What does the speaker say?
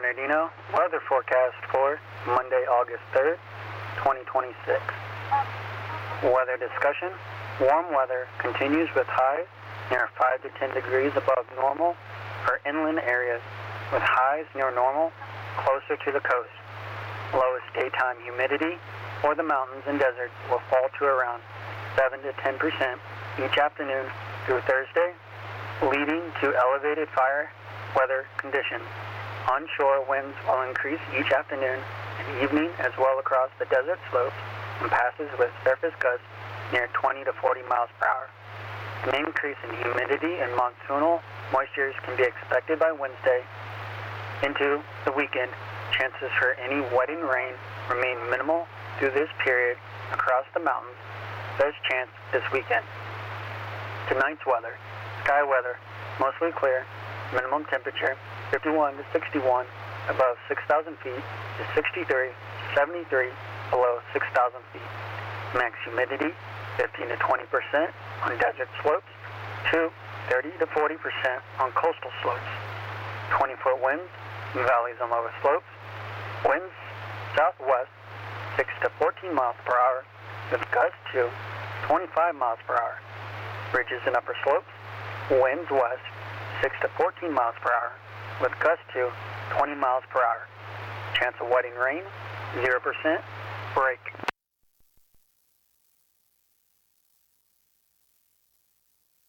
Bernardino weather forecast for Monday, August 3rd, 2026. Weather discussion. Warm weather continues with highs near 5 to 10 degrees above normal for inland areas, with highs near normal closer to the coast. Lowest daytime humidity for the mountains and deserts will fall to around 7 to 10% each afternoon through Thursday, leading to elevated fire weather conditions. Onshore winds will increase each afternoon and evening as well across the desert slopes and passes with surface gusts near 20 to 40 miles per hour. An increase in humidity and monsoonal moistures can be expected by Wednesday into the weekend. Chances for any wetting rain remain minimal through this period across the mountains. There's chance this weekend. Tonight's weather. Sky weather. Mostly clear. Minimum temperature 51 to 61 above 6,000 feet to 63 to 73 below 6,000 feet. Max humidity 15 to 20% on desert slopes to 30 to 40% on coastal slopes. 20-foot winds in valleys and lower slopes. Winds southwest 6 to 14 miles per hour with gusts to 25 miles per hour. Ridges and upper slopes. Winds west 6 to 14 miles per hour with gusts to 20 miles per hour. Chance of wetting rain 0%. Break.